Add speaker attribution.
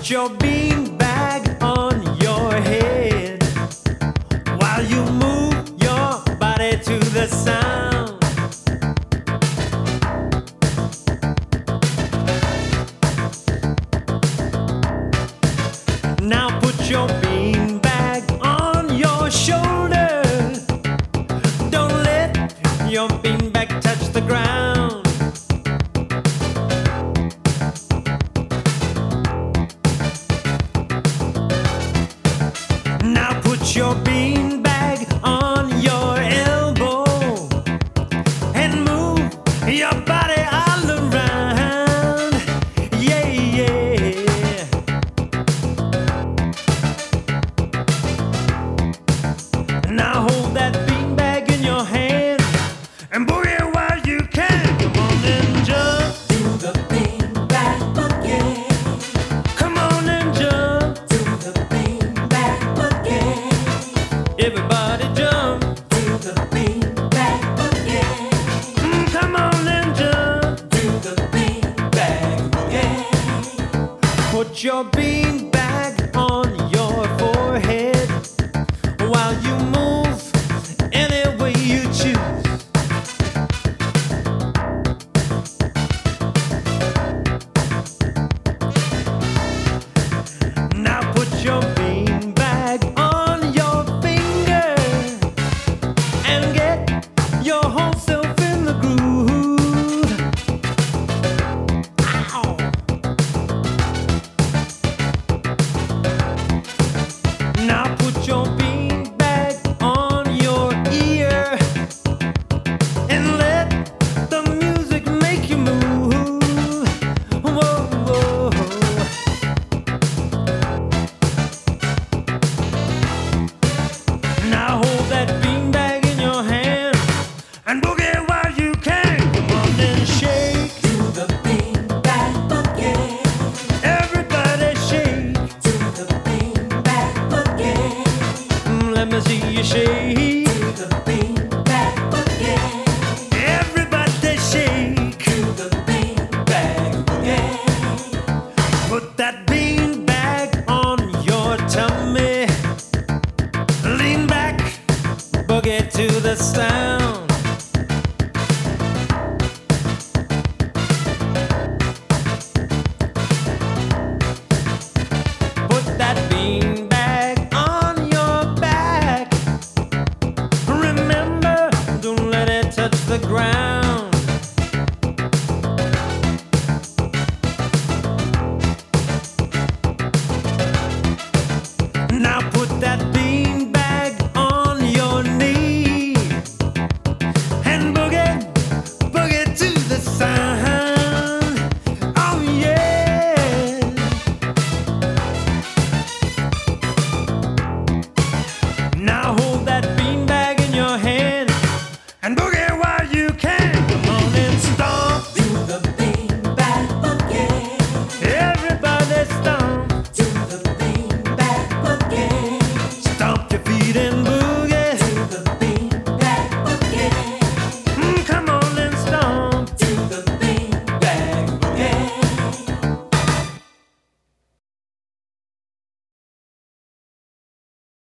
Speaker 1: Put your beanbag on your head while you move your body to the sound. Now put your beanbag on your shoulder. Don't let your beanbag touch the ground. Now put your beanbag on your elbow and move your body all around. Yeah, yeah. Now hold that beanbag in your hand and boogie while you can. Come on and jump.
Speaker 2: Do the beanbag boogie.
Speaker 1: Come on and jump.
Speaker 2: Do the beanbag boogie.
Speaker 1: Everybody jump.
Speaker 2: Do the beanbag boogie.
Speaker 1: Come on and jump.
Speaker 2: Do the beanbag boogie.
Speaker 1: Put your beanbag on your forehead while you move any way you choose. Now put your beanbag on your finger and get your whole self in the groove. Ow! Now put your beanbag on your ear and let the music make you move. Whoa, whoa. Now hold that beanbag in your hand and boogie while you can. Come on and shake.
Speaker 2: Do the beanbag boogie.
Speaker 1: Everybody shake.
Speaker 2: Do the beanbag boogie.
Speaker 1: Let me see you shake.
Speaker 2: Do the beanbag boogie.
Speaker 1: Everybody shake.
Speaker 2: Do the beanbag boogie.
Speaker 1: Put that beanbag on your tummy. Lean back, boogie to the sound.